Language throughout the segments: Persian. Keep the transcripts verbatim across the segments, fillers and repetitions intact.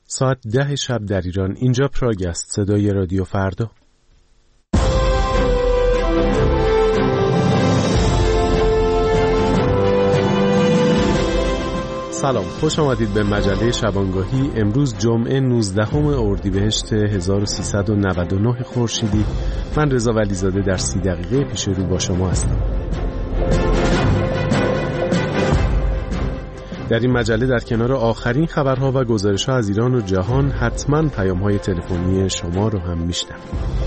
ساعت ده شب در ایران. اینجا پراگ است، صدای رادیو فردا. سلام، خوش آمدید به مجله شبانگاهی. امروز جمعه نوزدهم اردیبهشت هزار و سیصد و نود و نه خورشیدی. من رضا ولیزاده در سی دقیقه پیش رو با شما هستم. در این مجله در کنار آخرین خبرها و گزارش‌ها از ایران و جهان حتما پیام‌های تلفنی شما رو هم میشنویم.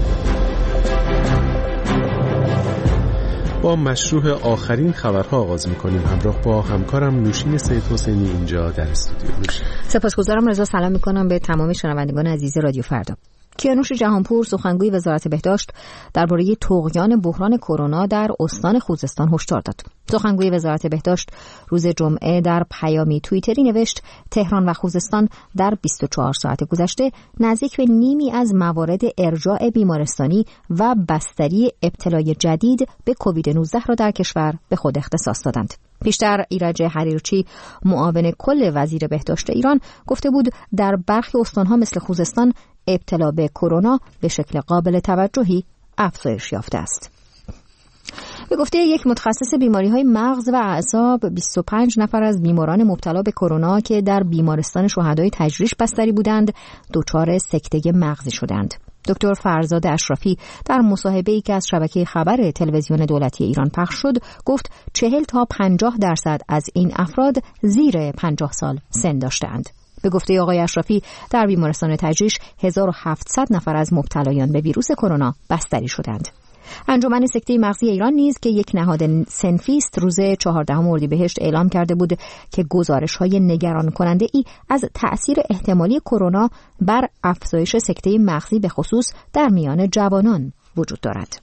با مشروع آخرین خبرها آغاز می‌کنیم. همراه با همکارم نوشین سید حسینی اینجا در استودیو. سپاسگزارم رضا. سلام می‌کنم به تمام شنوندگان عزیز رادیو فردا. کیانوش جهانپور، سخنگوی وزارت بهداشت، درباره طغیان بحران کرونا در استان خوزستان هشدار داد. سخنگوی وزارت بهداشت روز جمعه در پیامی توییتری نوشت تهران و خوزستان در بیست و چهار ساعت گذشته نزدیک به نیمی از موارد ارجاع بیمارستانی و بستری ابتلای جدید به کووید نوزده را در کشور به خود اختصاص دادند. پیشتر ایرج حریرچی، معاون کل وزیر بهداشت ایران، گفته بود در برخی استان‌ها مثل خوزستان ابتلا به کرونا به شکل قابل توجهی افزایش یافته است. به گفته یک متخصص بیماری‌های مغز و اعصاب، بیست و پنج نفر از بیماران مبتلا به کرونا که در بیمارستان شهدای تجریش بستری بودند، دچار سکته مغزی شدند. دکتر فرزاد اشرفی در مصاحبه‌ای که از شبکه خبر تلویزیون دولتی ایران پخش شد گفت چهل تا پنجاه درصد از این افراد زیر پنجاه سال سن داشتند. به گفته آقای اشرفی در بیمارستان تجریش هزار و هفتصد نفر از مبتلایان به ویروس کرونا بستری شدند. انجمن سکته مغزی ایران نیز که یک نهاد صنفی است، روز چهاردهم اردیبهشت اعلام کرده بود که گزارش‌های نگران کننده ای از تأثیر احتمالی کرونا بر افزایش سکته مغزی به خصوص در میان جوانان وجود دارد.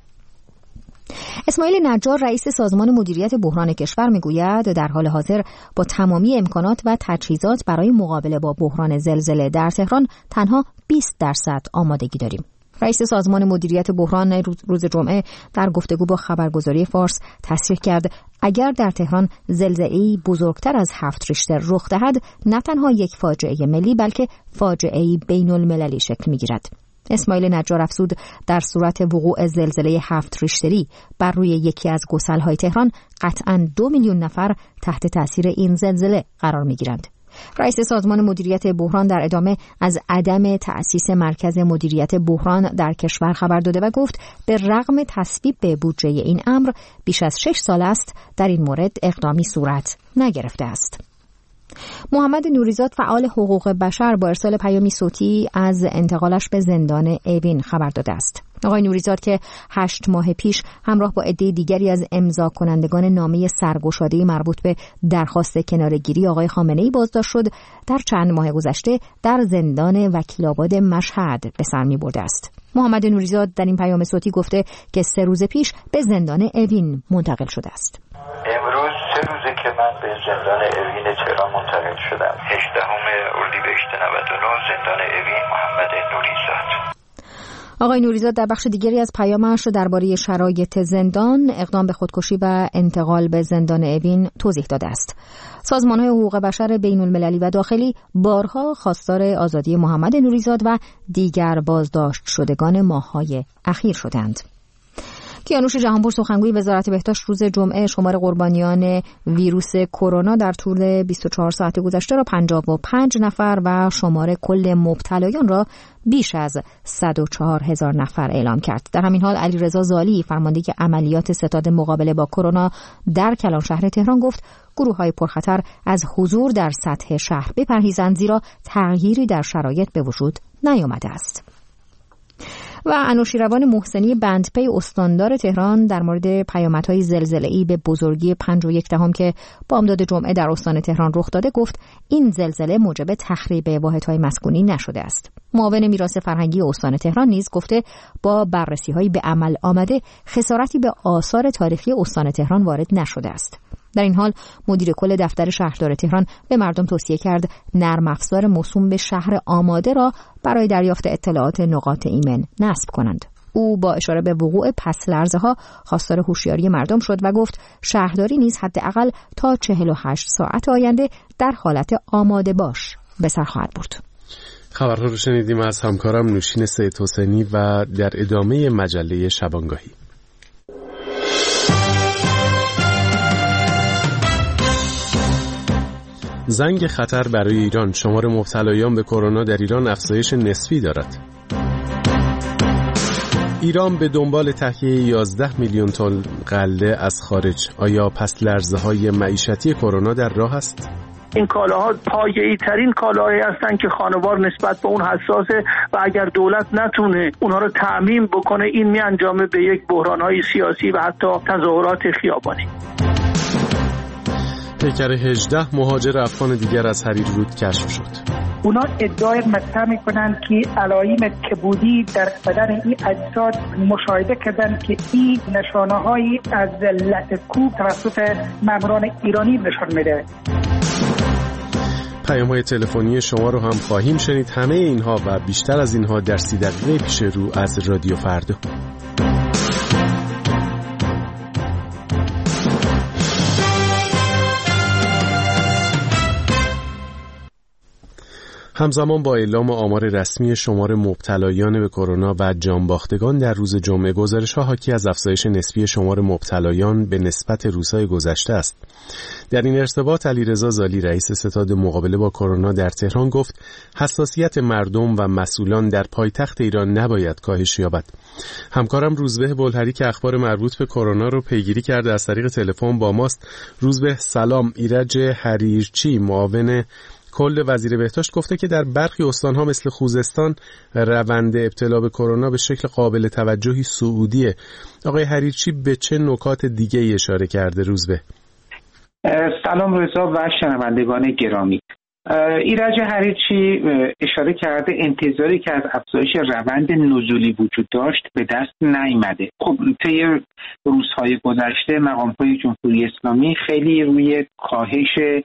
اسماعیل نجار، رئیس سازمان مدیریت بحران کشور، میگوید در حال حاضر با تمامی امکانات و تجهیزات برای مقابله با بحران زلزله در تهران تنها بیست درصد آمادگی داریم. رئیس سازمان مدیریت بحران روز جمعه در گفتگو با خبرگزاری فارس تصریح کرد اگر در تهران زلزله‌ای بزرگتر از هفت ریشتر رخ دهد، نه تنها یک فاجعه ملی بلکه فاجعه‌ای بین‌المللی شکل می‌گیرد. اسماعیل نجار افزود در صورت وقوع زلزله هفت ریشتری بر روی یکی از گسل‌های تهران قطعاً دو میلیون نفر تحت تأثیر این زلزله قرار می‌گیرند. رئیس سازمان مدیریت بحران در ادامه از عدم تأسیس مرکز مدیریت بحران در کشور خبر داده و گفت به رغم تصویب به بودجه این امر بیش از شش سال است در این مورد اقدامی صورت نگرفته است. محمد نوریزاد، فعال حقوق بشر، با ارسال پیامی صوتی از انتقالش به زندان اوین خبر داده است. آقای نوریزاد که هشت ماه پیش همراه با عده دیگری از امضا کنندگان نامه سرگشاده مربوط به درخواست کناره‌گیری آقای خامنه‌ای بازداشت شد، در چند ماه گذشته در زندان وکیل‌آباد مشهد به سر می‌برده است. محمد نوریزاد در این پیام صوتی گفته که سه روز پیش به زندان اوین منتقل شده است. امروز سه روزه که من به زندان اوین تهران منتقل شدم. هجدهم اردیبهشت نود و نه، زندان اوین، محمد نوریزاد. آقای نوریزاد در بخش دیگری از پیامش درباره شرایط زندان، اقدام به خودکشی و انتقال به زندان اوین توضیح داده است. سازمان‌های حقوق بشر بین‌المللی و داخلی بارها خواستار آزادی محمد نوریزاد و دیگر بازداشت شدگان ماه‌های اخیر شدند. کیانوش جهانپور، سخنگوی وزارت بهداشت، روز جمعه شمار قربانیان ویروس کرونا در طول بیست و چهار ساعت گذشته را پنجاه و پنج نفر و شمار کل مبتلایان را بیش از صد و چهار هزار نفر اعلام کرد. در همین حال علیرضا زالی، فرمانده عملیات ستاد مقابله با کرونا در کلان شهر تهران، گفت گروه‌های پرخطر از حضور در سطح شهر بپرهیزند، زیرا تغییری در شرایط به وجود نیامده است. و انوشیروان محسنی بندپی، استاندار تهران، در مورد پیامدهای زلزله‌ای به بزرگی پنج و یک دهم که بامداد جمعه در استان تهران رخ داده گفت این زلزله موجب تخریب واحدهای مسکونی نشده است. معاون میراث فرهنگی استان تهران نیز گفته با بررسی‌های به عمل آمده خسارتی به آثار تاریخی استان تهران وارد نشده است. در این حال مدیر کل دفتر شهردار تهران به مردم توصیه کرد نرم افزار موسوم به شهر آماده را برای دریافت اطلاعات نقاط ایمن نصب کنند. او با اشاره به وقوع پس لرزه ها خواستار هوشیاری مردم شد و گفت شهرداری نیز حداقل تا چهل و هشت ساعت آینده در حالت آماده باش به سر خواهد برد. خبرها رو شنیدیم از همکارم نوشین سید حسینی و در ادامه مجله شبانگاهی. زنگ خطر برای ایران، شمار مبتلایان به کرونا در ایران افزایش نسبی دارد. ایران به دنبال تهیه یازده میلیون تن غله از خارج. آیا پس لرزه‌های معیشتی کرونا در راه است؟ این کالاها پایه‌ای ترین کالاهایی هستن که خانوار نسبت به اون حساسه و اگر دولت نتونه اونها رو تعمیم بکنه این می انجامه به یک بحران‌های سیاسی و حتی تظاهرات خیابانی. پیکر هجده مهاجر افغان دیگر از حریر رود کشف شد. اونا ادعای مطرح میکنن که علائم کبودی در بدن این اجساد مشاهده کردن که این نشانه‌هایی از لثه‌کوب توسط ماموران ایرانی نشان میده. پیام‌های تلفنی شما رو هم خواهیم شنید. همه اینها و بیشتر از اینها در سی دقیقه پیش رو از رادیو فردا. همزمان با اعلام آمار رسمی شمار مبتلایان به کرونا و جانباختگان در روز جمعه، گزارش‌ها حاکی از افزایش نسبی شمار مبتلایان به نسبت روزهای گذشته است. در این ارتباط علیرضا زالی رئیس ستاد مقابله با کرونا در تهران گفت حساسیت مردم و مسئولان در پایتخت ایران نباید کاهش یابد. همکارم روزبه بلهری که اخبار مربوط به کرونا رو پیگیری کرده از طریق تلفن با ماست. روزبه سلام. ایرج حریرچی معاون کل وزیر بهداشت گفته که در برخی استان‌ها مثل خوزستان روند ابتلا به کرونا به شکل قابل توجهی صعودیه. آقای حریرچی به چه نکات دیگه اشاره کرده روزبه؟ سلام رضا و شنوندگان گرامی. ایرج حریرچی اشاره کرده انتظاری که از افزایش روند نزولی وجود داشت به دست نیامده. خب طی روزهای گذشته مقام‌های جمهوری اسلامی خیلی روی کاهش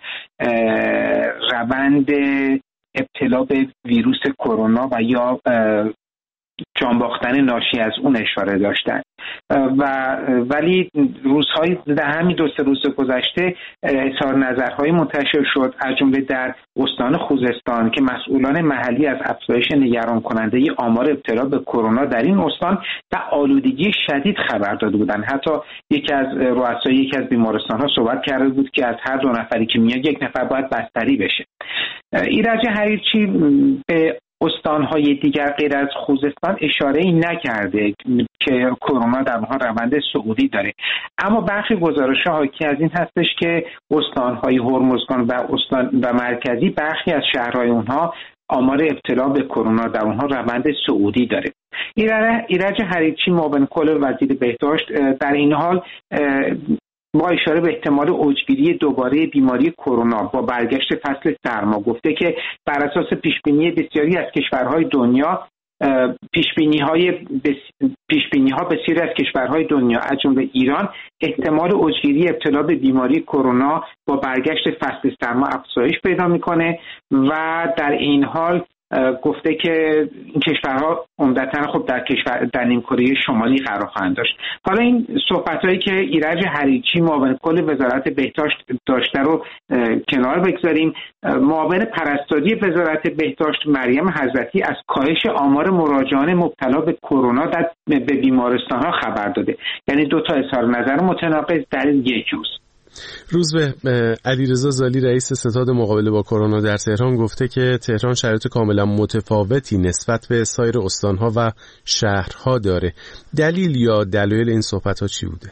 روند ابتلا به ویروس کرونا و یا جانباختن ناشی از اون اشاره داشتن و ولی روزهای در همین دو سه روز گذشته اظهار نظرهای منتشر شد از جمله در استان خوزستان که مسئولان محلی از افزایش نگران کننده آمار ابتلا به کرونا در این استان و آلودگی شدید خبر داده بودند. حتی یکی از رؤسای یکی از بیمارستان‌ها صحبت کرده بود که از هر دو نفری که میاد یک نفر باید بستری بشه. ایرج حریرچی به استان‌های دیگر غیر از خوزستان اشاره‌ای نکرده که کرونا در اونها روند صعودی داره، اما برخی گزارش‌ها حاکی از این هستش که استان‌های هرمزگان و استان و مرکزی برخی از شهرهای اونها آمار ابتلا به کرونا در اونها روند صعودی داره. ایرج حریرچی معاون کل وزیر بهداشت در این حال با اشاره به احتمال اوجگیری دوباره بیماری کرونا با برگشت فصل سرما گفته که بر اساس پیشبینی بسیاری از کشورهای دنیا پیشبینی‌های بس... پیشبینی‌ها بسیاری از کشورهای دنیا از جمله ایران احتمال اوجگیری ابتلا به بیماری کرونا با برگشت فصل سرما افزایش پیدا می‌کنه و در این حال گفته که این کشورها عمدتاً خب در کشور در نیمکره شمالی قرار خواهند داشت. حالا این صحبتایی که ایرج حریرچی معاون کل وزارت بهداشت داشته رو کنار بگذاریم. معاون پرستاری وزارت بهداشت مریم حضرتی از کاهش آمار مراجعان مبتلا به کرونا در به بیمارستان‌ها خبر داده. یعنی دو تا اظهار نظر متناقض در یک روز. روز به علیرضا زالی رئیس ستاد مقابله با کرونا در تهران گفته که تهران شرایط کاملا متفاوتی نسبت به سایر استان‌ها و شهرها داره. دلیل یا دلایل این صحبت‌ها چی بوده؟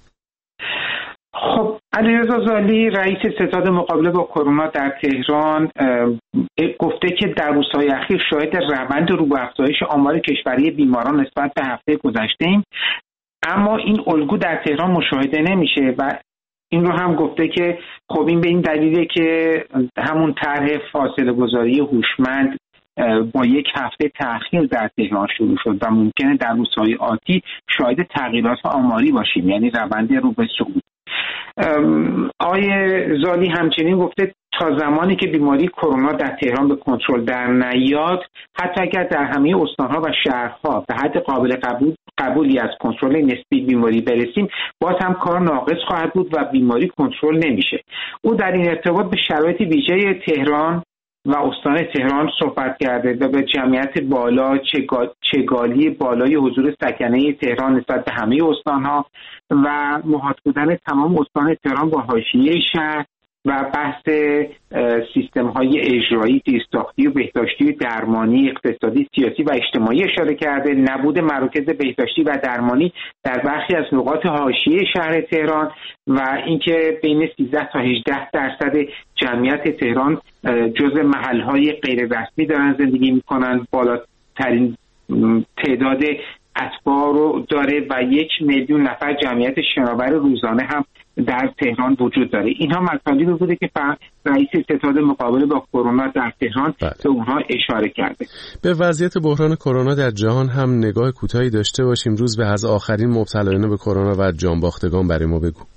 خب علیرضا زالی رئیس ستاد مقابله با کرونا در تهران گفته که در روزهای اخیر شاهد روند رو به افزایش آمار کشوری بیماران نسبت به هفته گذشته ایم، اما این الگو در تهران مشاهده نمیشه و این رو هم گفته که خب این به این دلیله که همون طرح فاصله گذاری هوشمند با یک هفته تأخیر در تهران شروع شد و ممکنه در روزهای آتی شاهد تغییرات آماری باشیم، یعنی روند رو به صعود. آقای زالی همچنین گفته تا زمانی که بیماری کرونا در تهران به کنترل در نیاد، حتی اگر در همه استان‌ها و شهرها به حد قابل قبول قبولی از کنترل نسبی بیماری برسیم، باز هم کار ناقص خواهد بود و بیماری کنترل نمیشه. او در این ارتباط به شرایط ویژه تهران و استان تهران صحبت کرده و به جمعیت بالا، چگالی بالای حضور سکنه تهران نسبت به همه استانها و محاط بودن تمام استان تهران با حاشیه شهر و بحث سیستم های اجرایی، زیرساختی و بهداشتی، درمانی، اقتصادی، سیاسی و اجتماعی اشاره کرده. نبود مراکز بهداشتی و درمانی در برخی از نقاط حاشیه شهر تهران و اینکه بین سیزده تا هجده درصد جمعیت تهران جزء محل‌های غیر رسمی دارن زندگی میکنن، بالاترین تعداد اتباع رو داره و یک میلیون نفر جمعیت شناور روزانه هم در تهران وجود داره. اینها مطالبی بوده که رئیس ستاد مقابله با کرونا در تهران به اونها اشاره کرده. به وضعیت بحران کرونا در جهان هم نگاه کوتاهی داشته باشیم. روز به از آخرین مبتلایان به کرونا و جانباختگان برای ما بگو.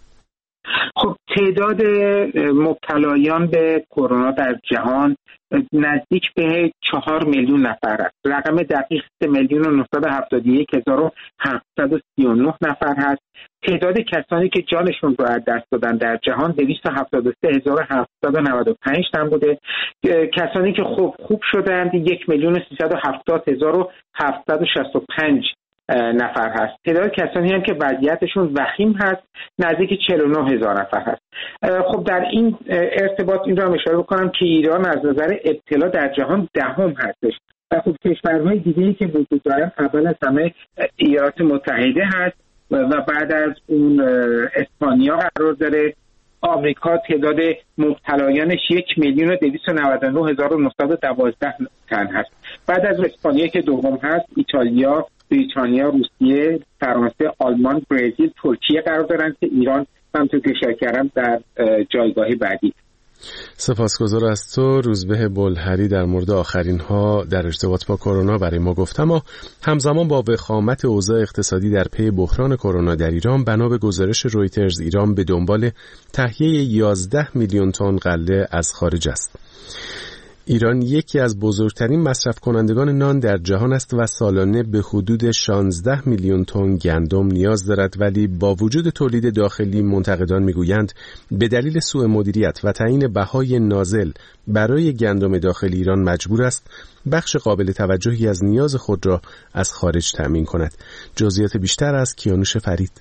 خب تعداد مبتلایان به کرونا در جهان نزدیک به چهار میلیون نفر است. رقم دقیق سه میلیون و نهصد و هفتاد و یک هزار و هفتصد و سی و نه نفر هست. تعداد کسانی که جانشون رو از دست دادن در جهان دویست و هفتاد و سه هزار و هفتصد و نود و پنج تن بوده. کسانی که خوب خوب شدند یک میلیون و سیصد و هفتاد هزار و هفتصد و شصت و پنج نفر هست. تعداد کسانی هم که وضعیتشون وخیم هست نزدیک چهل و نه هزار نفر هست. خب در این ارتباط این رو هم اشاره بکنم که ایران از نظر ابتلا در جهان دهم هستش و خب کشورهای دیگه‌ای که وجود دارن اول از همه ایالات متحده هست و بعد از اون اسپانیا قرار داره. آمریکا تعداد مبتلایانش یک میلیون و دویست و نود و نه هزار و نهصد و دوازده تن هست. بعد از اسپانیا که دوم هست، ایتالیا، بریتانیا، روسیه، فرانسه، آلمان، برزیل، ترکیه قرار دارند که ایران همونطور که اشاره کردم در جایگاه بعدی. سپاسگزار از تو روزبه بلهری در مورد آخرین ها در ارتباط با کرونا برای ما گفتم. اما همزمان با وخامت اوضاع اقتصادی در پی بحران کرونا در ایران، بنا به گزارش رویترز ایران به دنبال تهیه یازده میلیون تن غله از خارج است. ایران یکی از بزرگترین مصرف کنندگان نان در جهان است و سالانه به حدود شانزده میلیون تن گندم نیاز دارد، ولی با وجود تولید داخلی منتقدان میگویند به دلیل سوء مدیریت و تعیین بهای نازل برای گندم داخلی ایران مجبور است بخش قابل توجهی از نیاز خود را از خارج تأمین کند. جزئیات بیشتر از کیانوش فرید.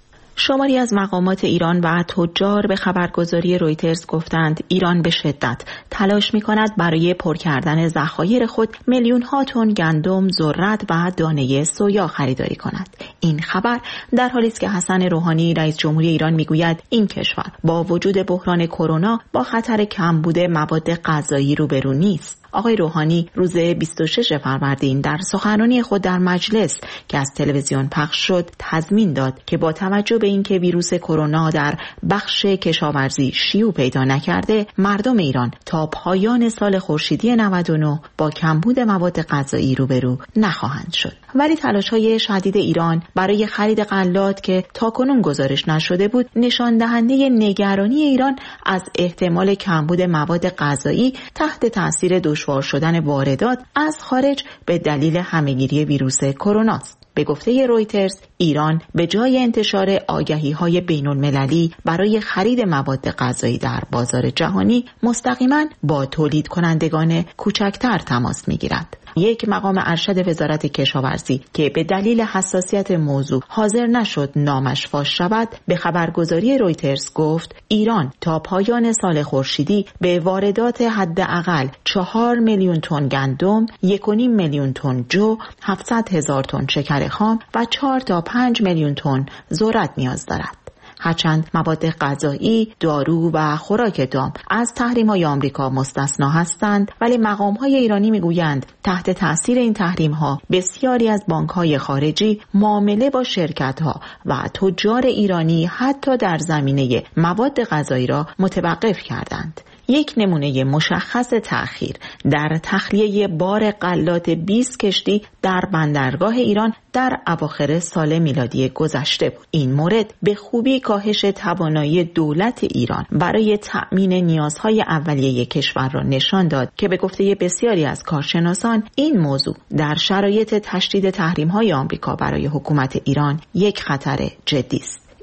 شماری از مقامات ایران و تجار به خبرگزاری رویترز گفتند ایران به شدت تلاش می‌کند برای پر کردن ذخایر خود میلیون ها تن گندم، ذرت و دانه سویا خریداری کند. این خبر در حالی است که حسن روحانی رئیس جمهوری ایران میگوید این کشور با وجود بحران کرونا با خطر کمبود مواد غذایی روبرو نیست. آقای روحانی روز بیست و ششم فروردین در سخنرانی خود در مجلس که از تلویزیون پخش شد تضمین داد که با توجه به اینکه ویروس کرونا در بخش کشاورزی شیوع پیدا نکرده، مردم ایران تا پایان سال خورشیدی نود و نه با کمبود مواد غذایی روبرو نخواهند شد. ولی تلاش‌های شدید ایران برای خرید غلات که تاکنون گزارش نشده بود، نشان دهنده نگرانی ایران از احتمال کمبود مواد غذایی تحت تاثیر دشوار شدن واردات از خارج به دلیل همه‌گیری ویروس کرونا است. به گفته رویترز، ایران به جای انتشار آگهی‌های بین‌المللی برای خرید مواد غذایی در بازار جهانی، مستقیما با تولید کنندگان کوچکتر تماس می‌گیرد. یک مقام ارشد وزارت کشاورزی که به دلیل حساسیت موضوع حاضر نشد نامش فاش شود، به خبرگزاری رویترز گفت ایران تا پایان سال خورشیدی به واردات حداقل چهار میلیون تن گندم، یک و نیم میلیون تن جو، هفتصد هزار تن شکر خام و چهار تا پنج میلیون تن ذرت نیاز دارد. هرچند مواد غذایی، دارو و خوراک دام از تحریم‌های آمریکا مستثنا هستند، ولی مقام‌های ایرانی می‌گویند تحت تأثیر این تحریم‌ها بسیاری از بانک‌های خارجی معامله با شرکت‌ها و تجار ایرانی حتی در زمینه مواد غذایی را متوقف کردند. یک نمونه مشخص تأخیر در تخلیه بار غلات بیست کشتی در بندرگاه ایران در اواخر سال میلادی گذشته بود. این مورد به خوبی کاهش توانایی دولت ایران برای تأمین نیازهای اولیه کشور را نشان داد که به گفته بسیاری از کارشناسان این موضوع در شرایط تشدید تحریم‌های آمریکا برای حکومت ایران یک خطر جدی است.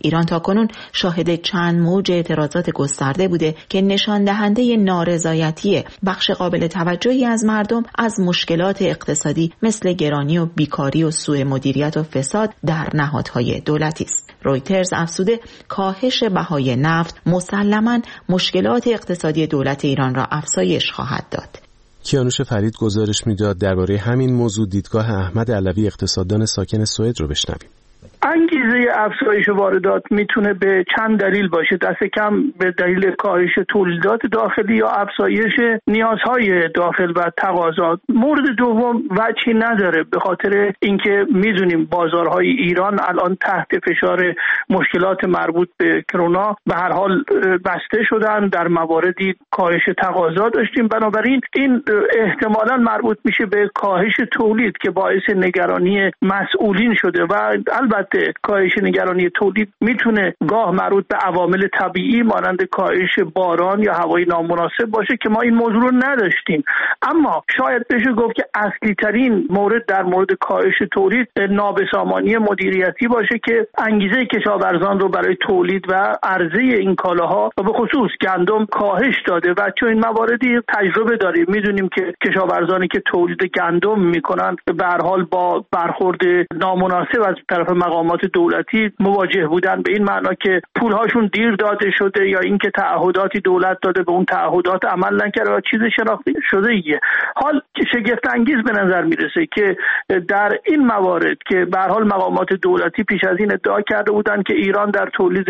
ایران تاکنون شاهد چند موج اعتراضات گسترده بوده که نشان دهنده نارضایتی بخش قابل توجهی از مردم از مشکلات اقتصادی مثل گرانی و بیکاری و سوء مدیریت و فساد در نهادهای دولتی است. رویترز افزوده کاهش بهای نفت مسلماً مشکلات اقتصادی دولت ایران را افزایش خواهد داد. کیانوش فرید گزارش میداد درباره همین موضوع دیدگاه احمد علوی اقتصاددان ساکن سوئد رو بشنویم. انگیزه افزایش واردات میتونه به چند دلیل باشه. دست کم به دلیل کاهش تولیدات داخلی یا افزایش نیازهای داخل و تقاضا. مورد دوم وجهی نداره، به خاطر اینکه میدونیم بازارهای ایران الان تحت فشار مشکلات مربوط به کرونا به هر حال بسته شدن، در مواردی کاهش تقاضا داشتیم، بنابراین این احتمالاً مربوط میشه به کاهش تولید که باعث نگرانی مسئولین شده و البته کاهش نگرانی تولید میتونه گاه مربوط به عوامل طبیعی مانند کاهش باران یا هوای نامناسب باشه که ما این موضوع رو نداشتیم. اما شاید بشه گفت که اصلی ترین مورد در مورد کاهش تولید نابسامانی مدیریتی باشه که انگیزه کشاورزان رو برای تولید و عرضه این کالاها و به خصوص گندم کاهش داده و چون این مواردی تجربه داریم، میدونیم که کشاورزانی که تولید گندم میکنن به هر حال با برخورد نامناسب از طرف مقامات دولتی مواجه بودن، به این معنا که پولهاشون دیر داده شده یا اینکه تعهداتی دولت داده به اون تعهدات عمل نکرده و چیز شناخته شده ایه. حال شگفت انگیز به نظر میرسه که در این موارد که به هر حال مقامات دولتی پیش از این ادعا کرده بودن که ایران در تولید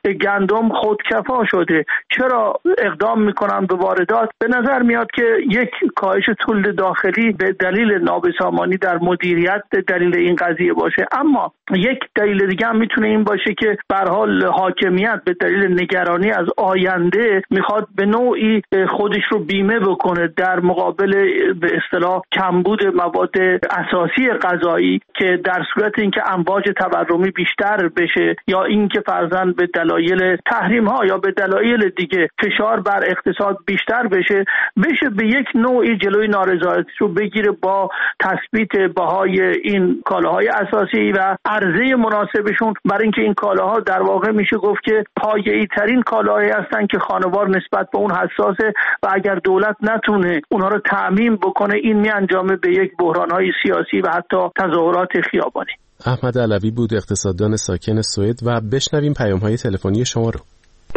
گندم خودکفا شده، چرا اقدام میکنن به واردات؟ به نظر میاد که یک کاهش تولید داخلی به دلیل نابسامانی در مدیریت دلیل این قضیه باشه، اما یک دلیل دیگه هم میتونه این باشه که به هر حال حاکمیت به دلیل نگرانی از آینده میخواد به نوعی خودش رو بیمه بکنه در مقابل به اصطلاح کمبود مواد اساسی غذایی که در صورت اینکه امواج تورمی بیشتر بشه یا اینکه فرضاً به دلایل تحریم ها یا به دلایل دیگه فشار بر اقتصاد بیشتر بشه بشه به یک نوعی جلوی نارضایتی رو بگیره با تثبیت بهای این کالاهای اساسی و عرضه مناسبشون، برای اینکه این کالاها در واقع میشه گفت که پایه‌ای ترین کالاهایی هستن که خانوار نسبت به اون حساسه و اگر دولت نتونه اونها رو تأمین بکنه این میانجامه به یک بحران‌های سیاسی و حتی تظاهرات خیابانی. احمد علوی بود اقتصاددان ساکن سوئد و بشنویم پیام‌های تلفنی شما رو.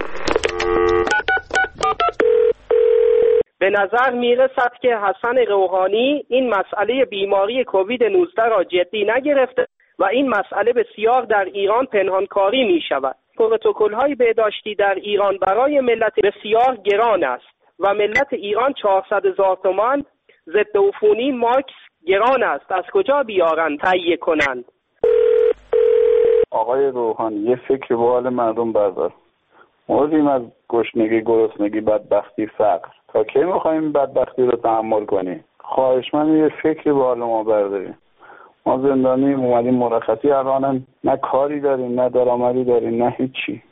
به نظر میرسد که حسن روحانی این مسئله بیماری کووید نوزده را جدی نگرفته و این مسئله بسیار در ایران پنهانکاری می شود. پروتکل‌های بهداشتی در ایران برای ملت بسیار گران است و ملت ایران چهارصد هزار تومان ضد عفونی ماکس گران است. از کجا بیارن تهیه کنند؟ آقای روحانی یه فکر به حال مردم بردار. موردیم از گشنگی، گرسنگی، بدبختی، فقر. تا کی می‌خوایم این بدبختی رو تحمل کنیم؟ خواهش من یه فکر به حال ما برداریم. ما زندانی اومدیم مرخصی، الان نه کاری داریم نه درآمدی داریم نه هیچی.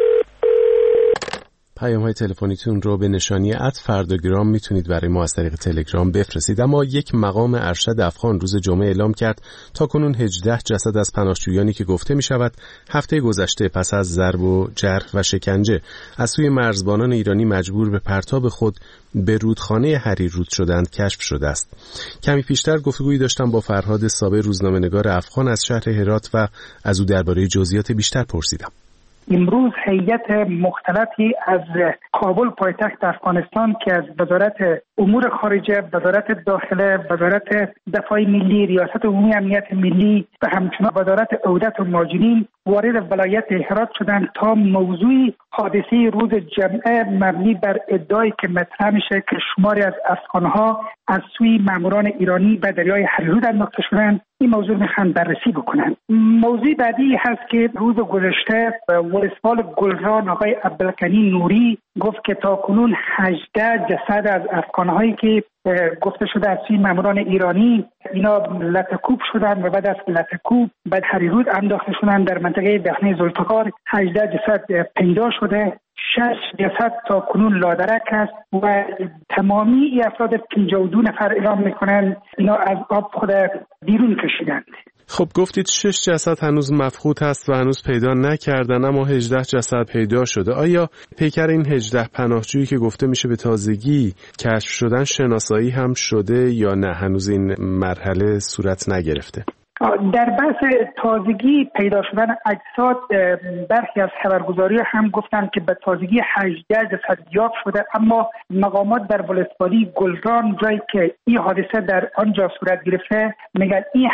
پیام های تلفنیتون رو به نشانی ات فرداگرام میتونید برای ما از طریق تلگرام بفرستید. اما یک مقام ارشد افغان روز جمعه اعلام کرد تا کنون هجده جسد از پناهجویانی که گفته می شود هفته گذشته پس از ضرب و جرح و شکنجه از سوی مرزبانان ایرانی مجبور به پرتاب خود به رودخانه هریرود شدند کشف شده است. کمی پیشتر گفتگویی داشتم با فرهاد صابر روزنامه‌نگار افغان از شهر هرات و از او درباره جزئیات بیشتر پرسیدم. امروز هیئت مختلفی از کابل پایتخت افغانستان که از وزارت امور خارجه، وزارت داخله، وزارت دفاع ملی، ریاست عمومی امنیت ملی و همچنین وزارت عودت و مهاجرین وارد ولایت هرات شدند تا موضوع حادثه روز جمعه مبنی بر ادعایی که مطرح میشه که شماری از افغانها از سوی ماموران ایرانی به دریای هریرود انداخته شدند، این موضوع میخوان بررسی بکنن. موضوع بعدی هست که روز گذشته ولسوال گلران آقای عبدالکنی نوری گفت که تاکنون هجده جسد از افغانهایی که گفته شده از سوی ماموران ایرانی اینا لطکوب شدن و بعد از لطکوب بعد هریرود انداخته شدن در منطقه دهنه ذوالفقار، هجده جسد پیدا شده، شش جسد تا کنون لادرک است و تمامی ای افراد پنجاه و دو نفر اعلام میکنن اینا از آب خود بیرون کشیدند. خب گفتید شش جسد هنوز مفقود هست و هنوز پیدا نکردن، اما هجده جسد پیدا شده. آیا پیکر این هجده پناهجویی که گفته میشه به تازگی کشف شدن شناسایی هم شده یا نه هنوز این مرحله صورت نگرفته؟ در بحث تازگی پیدا شدن اجساد برخی از خبرگزاری‌ها هم گفتن که به تازگی هجده جسد یافت شده، اما مقامات در ولسوالی گلران جایی که این حادثه در آنجا صورت گرفته میگن این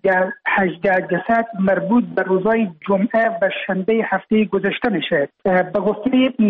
هجده جسد مربوط به روزهای جمعه و شنبه هفته گذشته میشه. به گفته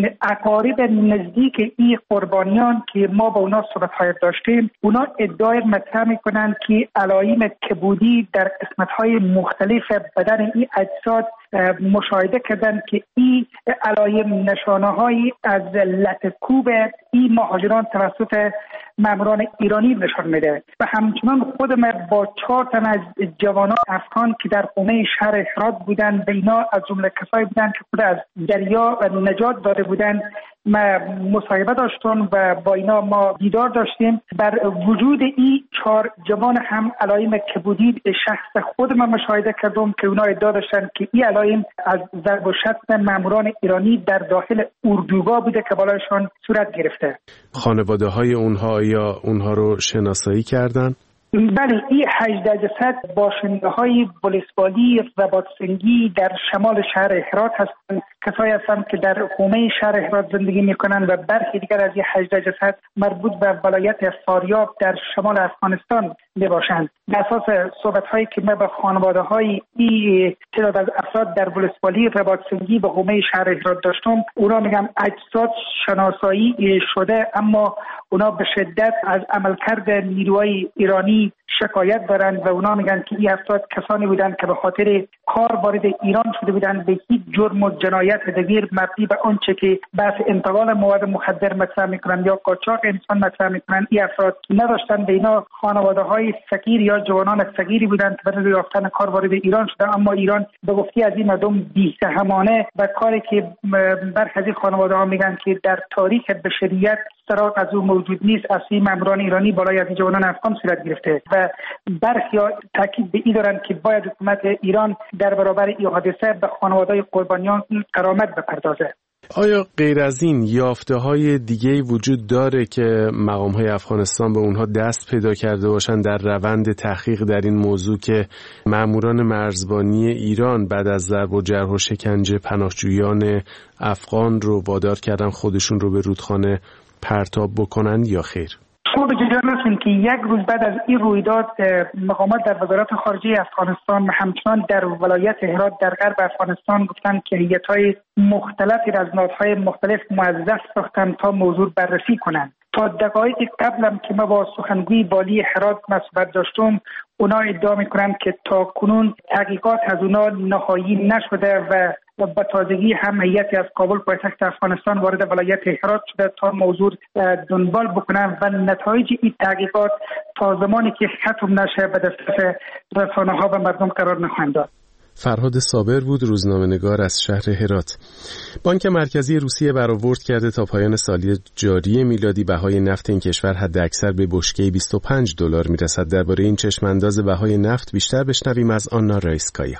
اقارب نزدیک این قربانیان که ما با اونا صحبت‌های داشتیم، اونا ادعای مطرح میکنن که علائم کبودی در قسمت‌های مختلف بدن این اجساد مشاهده کردن که این علائم نشانه‌هایی از لطه‌کوب این مهاجران توسط ماموران ایرانی نشان میده. و همچنان خودم با چهار تن از جوانان افغان که در حومه شهر هرات بودن، به اینا از جمله کسایی بودن که خود از دریا نجات داده بودن ما مصاحبه داشتیم و با اینا ما دیدار داشتیم. بر وجود این چهار جوان هم علائم کبودی شخص خود ما مشاهده کردم که اونا ادعا داشتن که این علائم از ضرب و شتم ماموران ایرانی در داخل اردوگاه بوده که بالایشان صورت گرفته. خانواده های اونها یا اونها رو شناسایی کردن؟ بله، این هجده جسد باشنده های ولسوالی رباطسنگی در شمال شهر هرات هستند. کسایی هستند که در حومه شهر هرات زندگی میکنند و برخی دیگر از این هجده جسد مربوط به ولایت فاریاب در شمال افغانستان میباشند. به اساس صحبت هایی که ما با خانواده های این تعداد از افراد در ولسوالی رباطسنگی به حومه شهر هرات داشتم، اونا میگم اجساد شناسایی شده، اما اونا به شدت از عملکرد نیروهای ایرانی شکایت دارند و اونا میگن که این افراد کسانی بودند که به خاطر کار وارد ایران شده بودند، به هیچ جرم و جنایت دیگر مبنی به آنچه که بحث انتقال مواد مخدر مطرح میکنن یا قاچاق انسان مطرح میکنن این افراد نداشتن. به اینا خانواده های فقیر یا جوانان فقیری بودند که برای یافتن کار وارد ایران شده، اما ایران به گفته از این مردم بی‌رحمانه و کاری که برخی از این خانواده ها میگن که در تاریخ بشریت سراغ از او موجود نیست، از این ماموران ایرانی بالای از جوانان افغان صورت گرفته. و برخی ها تاکید به این دارند که باید حکومت ایران در برابر این حادثه به خانواده‌های قربانیان غرامت بپردازه. آیا غیر از این یافته های دیگه وجود داره که مقام های افغانستان به اونها دست پیدا کرده باشن در روند تحقیق در این موضوع که ماموران مرزبانی ایران بعد از ضرب و جرح و شکنجه پناهجویان افغان رو وادار کردن خودشون رو به رودخانه پرتاب بکنن یا خیر؟ شما به جدال هستیم که یک روز بعد از این رویداد مقامات در وزارت خارجه افغانستان همچنان در ولایت هرات در غرب افغانستان گفتن که هیئت‌های مختلفی از نهادهای مختلف موظف ساختن تا موضوع بررسی کنند. تا دقایق قبلم که ما با سخنگوی والی هرات صحبت داشتم، اونا ادعا میکنن که تا کنون تحقیقات از اونا نهایی نشده و و به تازگی هم هیئتی از کابل پایتخت افغانستان وارد ولایت هرات شده تا موضوع دنبال بکنن و نتایج این تحقیقات تا زمانی که ختم نشه به دسترس رسانه‌ها و مردم قرار نخواهند داد. فرهاد صابر بود، روزنامه‌نگار از شهر هرات. بانک مرکزی روسیه برآورد کرده تا پایان سالی جاری میلادی بهای نفت این کشور حداکثر به بشکه بیست و پنج دلار میرسد. درباره این چشمانداز بهای نفت بیشتر بشنویم از آنا رایسکایا.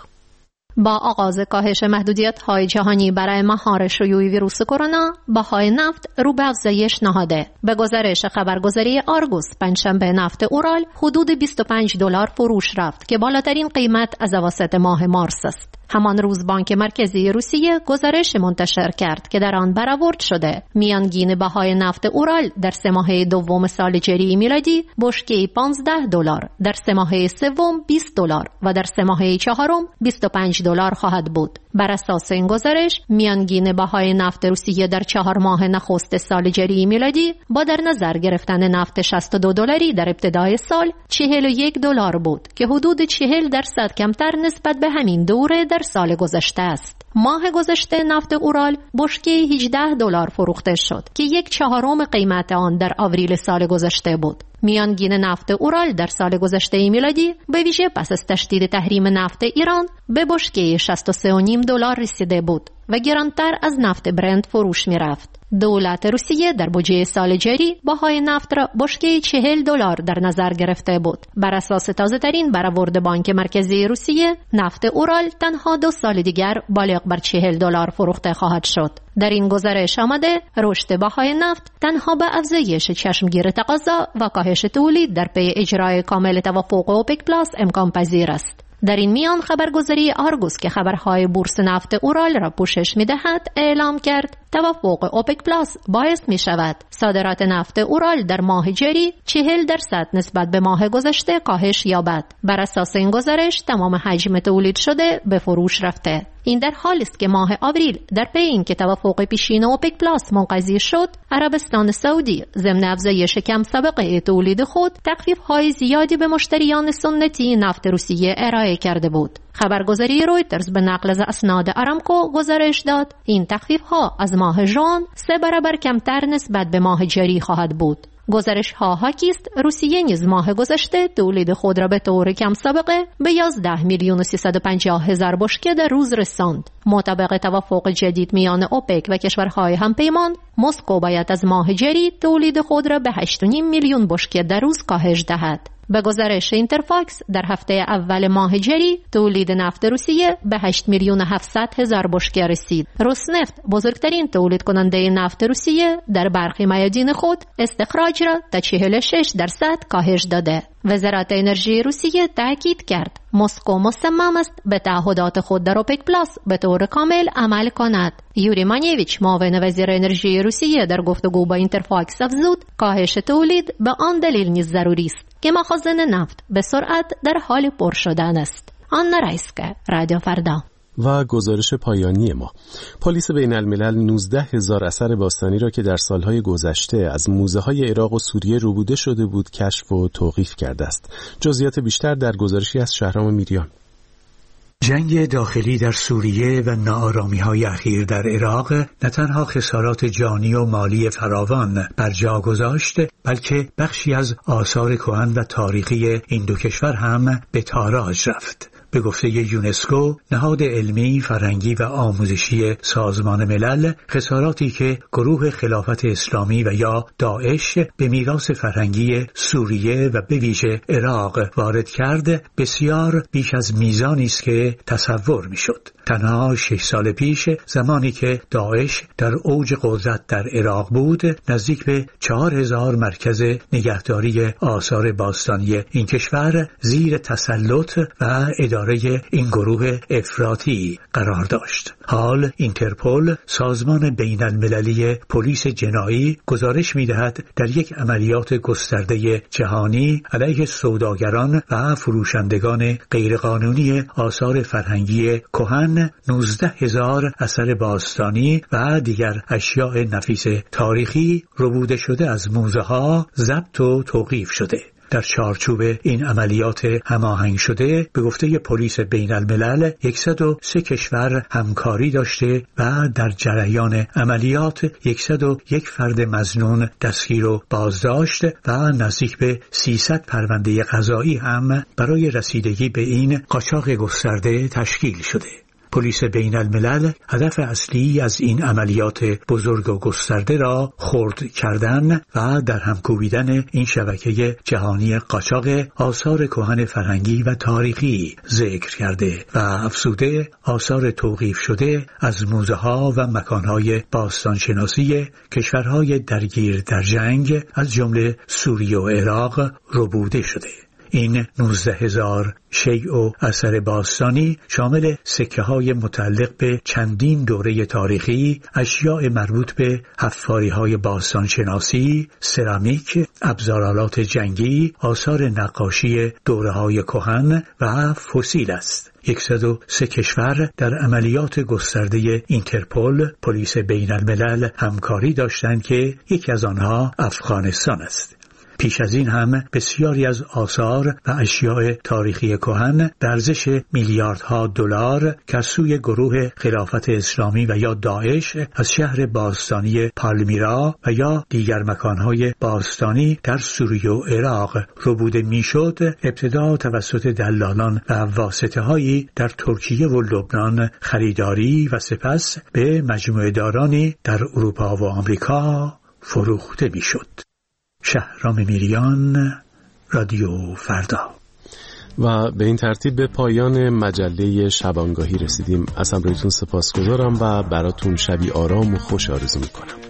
با آغاز کاهش محدودیت‌های جهانی برای مهار شیوع ویروس کرونا، بهای نفت رو به افزایش نهاده. به گزارش خبرگزاری آرگوس، پنجشنبه نفت اورال حدود بیست و پنج دلار فروش رفت که بالاترین قیمت از اواسط ماه مارس است. همان روز بانک مرکزی روسیه گزارش منتشر کرد که در آن برآورد شده میانگین بهای نفت اورال در سه ماهه دوم سال جاری میلادی بشکه پانزده دلار، در سه ماهه سوم بیست دلار و در سه ماهه چهارم بیست و پنج دلار خواهد بود. بر اساس این گزارش میانگین بهای نفت روسیه در چهار ماه نخست سال جاری میلادی با در نظر گرفتن نفت شصت و دو دلاری در ابتدای سال چهل و یک دلار بود که حدود چهل درصد کمتر نسبت به همین دوره در سال گذشته است. ماه گذشته نفت اورال بشکه هجده دلار فروخته شد که یک چهارم قیمت آن در آوریل سال گذشته بود. میانگین نفت اورال در سال گذشته میلادی به ویژه پس از تشدید تحریم نفت ایران به بشکه شصت و سه و نیم دلار رسیده بود و گرانتر از نفت برنت فروش می رفت. دولت روسیه در بودجه سال جاری بهای نفت را بشکه چهل دلار در نظر گرفته بود. بر اساس تازه ترین برآورد بانک مرکزی روسیه، نفت اورال تنها دو سال دیگر بالغ بر چهل دلار فروخته خواهد شد. در این گزارش آمده رشد بهای نفت تنها به افزایش چشمگیر تقاضا و کاهش تولید در پی اجرای کامل توافق اوپک پلاس امکان پذیر است. در این میان خبرگزاری آرگوس که خبرهای بورس نفت اورال را پوشش می‌دهد اعلام کرد توافق اوپک پلاس باعث می شود صادرات نفت اورال در ماه جاری چهل درصد نسبت به ماه گذشته کاهش یابد. بر اساس این گزارش تمام حجم تولید شده به فروش رفته. این در حالی است که ماه آوریل در پی اینکه توافق پیشین اوپک پلاس منقضی شد، عربستان سعودی ضمن افزایش کم سابقه تولید خود تخفیف‌های زیادی به مشتریان سنتی نفت روسیه ارائه کرده بود. خبرگزاری رویترز به نقل از اسناد آرامکو گزارش داد این تخفیف‌ها از ماه ژوئن سه برابر کمتر نسبت به ماه جاری خواهد بود. گزارش ها حاکی است روسیه نیز ماه گذشته تولید خود را به طور کم سابقه به یازده میلیون و سیصد و پنجاه هزار بشکه در روز رساند. مطابق توافق جدید میان اوپک و کشورهای همپیمان، مسکو باید از ماه جاری تولید خود را به هشت و نیم میلیون بشکه در روز کاهش دهد. به گزارش اینترفاکس در هفته اول ماه جاری تولید نفت روسیه به هشت میلیون و هفتصد هزار بشکه رسید. روسنفت بزرگترین تولید کننده نفت روسیه در برخی میادین خود استخراج را تا چهل و شش درصد کاهش داده. وزارت انرژی روسیه تاکید کرد مسکو مصمم است به تعهدات خود در اوپک پلاس به طور کامل عمل کند. یوری مانیویچ معاون وزیر انرژی روسیه در گفتگو با اینترفاکس افزود کاهش تولید به آن دلیل نیز ضروری است که مخازن نفت به سرعت در حال پر شدن است. آنا رایسکا، رادیو فردا. و گزارش پایانی ما، پلیس بین الملل نوزده هزار اثر باستانی را که در سالهای گذشته از موزه های عراق و سوریه ربوده شده بود کشف و توقیف کرده است. جزئیات بیشتر در گزارشی از شهرام میریان. جنگ داخلی در سوریه و ناآرامی‌های اخیر در عراق نه تنها خسارات جانی و مالی فراوان بر جا گذاشت، بلکه بخشی از آثار کهن و تاریخی این دو کشور هم به تاراج رفت. به گفته یونسکو، نهاد علمی، فرهنگی و آموزشی سازمان ملل، خساراتی که گروه خلافت اسلامی و یا داعش به میراث فرهنگی سوریه و به ویژه عراق وارد کرد، بسیار بیش از میزانی است که تصور میشد. تنها شش سال پیش، زمانی که داعش در اوج قدرت در عراق بود، نزدیک به چهار هزار مرکز نگهداری آثار باستانی این کشور زیر تسلط و اداره این گروه افراطی قرار داشت. حال اینترپل، سازمان بین المللی پلیس جنایی، گزارش می‌دهد در یک عملیات گسترده جهانی علیه سوداگران و فروشندگان غیرقانونی آثار فرهنگی کهن، نوزده هزار اثر باستانی و دیگر اشیاء نفیس تاریخی ربوده شده از موزه‌ها ضبط و توقیف شده. در چارچوب این عملیات هماهنگ شده، به گفته پلیس بین الملل، صد و سه کشور همکاری داشته و در جریان عملیات صد و یک فرد مظنون دستگیر و بازداشت و نزدیک به سیصد پرونده قضایی هم برای رسیدگی به این قاچاق گسترده تشکیل شده. پلیس بین الملل هدف اصلی از این عملیات بزرگ و گسترده را خرد کردن و در هم کوبیدن این شبکه جهانی قاچاق آثار کهن فرهنگی و تاریخی ذکر کرده و افزوده آثار توقیف شده از موزه‌ها و مکان‌های باستانشناسی کشورهای درگیر در جنگ از جمله سوریه و عراق ربوده شده. این نوزده هزار شیء و اثر باستانی شامل سکه های متعلق به چندین دوره تاریخی، اشیاء مربوط به حفاری های باستانشناسی، سرامیک، ابزارالات جنگی، آثار نقاشی دوره های کهن و فسیل است. صد و سه کشور در عملیات گسترده اینترپل، پلیس بین الملل، همکاری داشتند که یکی از آنها افغانستان است. پیش از این هم بسیاری از آثار و اشیاء تاریخی کهن به ارزش میلیاردها دلار که از سوی گروه خلافت اسلامی و یا داعش از شهر باستانی پالمیرا و یا دیگر مکانهای باستانی در سوریه و عراق ربوده میشد، ابتدا توسط دلالان و واسطه‌هایی در ترکیه و لبنان خریداری و سپس به مجموعه دارانی در اروپا و آمریکا فروخته میشد. شهرام میریان، رادیو فردا. و به این ترتیب به پایان مجله شبانگاهی رسیدیم. از همراهیتون سپاسگزارم و براتون شبی آرام و خوش آرزو میکنم.